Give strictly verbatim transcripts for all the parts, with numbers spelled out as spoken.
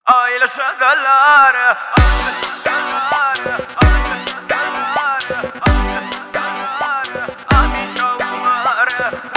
Aile şakalar, aile şakalar, aile şakalar, aile şakalar, amin çavkumar.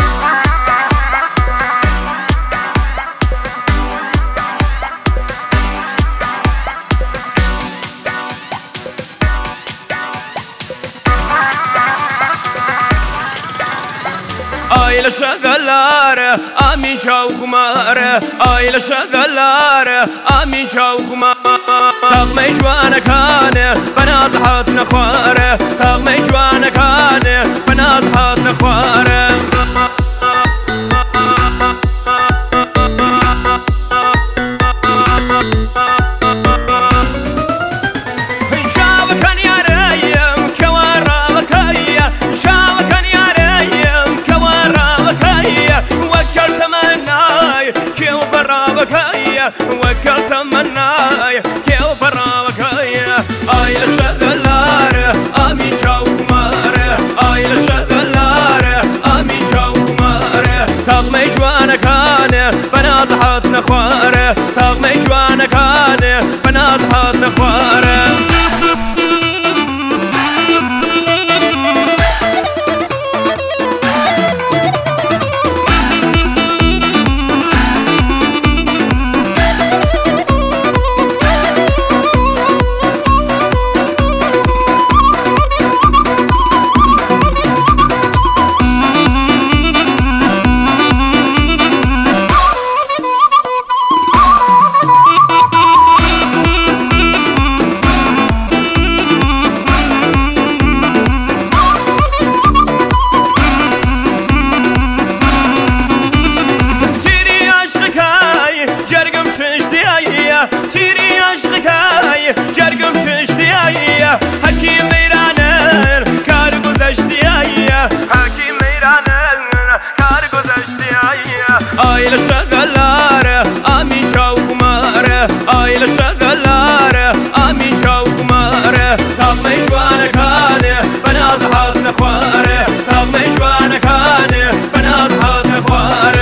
Aile şakalar, amin çavkumar. Aile şakalar, amin çavkumar. تغمي جوانا كان بنات حاتنا خواره تغمي جوانا كان بنات حاتنا خواره شاوكن يا ريم كوارا وكايا شاوكن يا ريم كوارا وكايا وكلت مناي كيو برا وكايا وكلت مناي Aile şakalar, amin çavkumar. Aile şakalar, amin çavkumar. Tağmay jwana kan, banaz hatna خوار. Tağmay jwana kan, banaz hatna خوار. Cergüm çeşdiyaya Hakim meyranın kar güzeşdiyaya Hakim meyranın kar güzeşdiyaya Aile şakalar, amin çavkumar. Aile şakalar, amin çavkumar. Tağmay jwana kan, banaz hatna خوار. Tağmay jwana kan, banaz hatna خوار.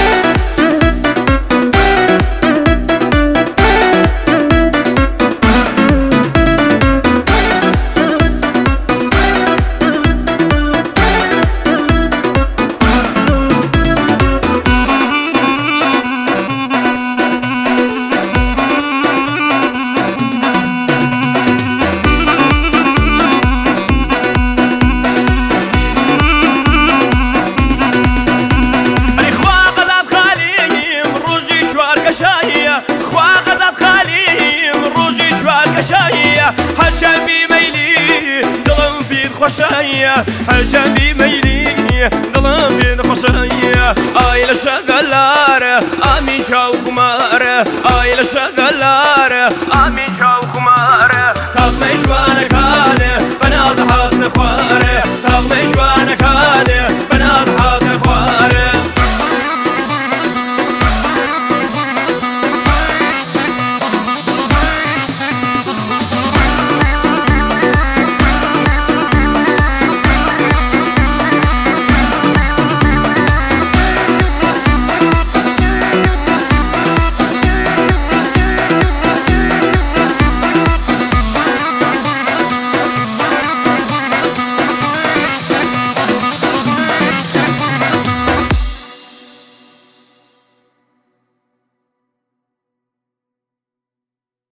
هالجنبي ميلي دلم بين خوشايا هالجنبي ميلي دلم بين خوشايا Aile şakalar, amin çavkumar. Aile şakalar, amin çavkumar. Tağmay jwana kan, banaz hatna خوار. Tağmay jwana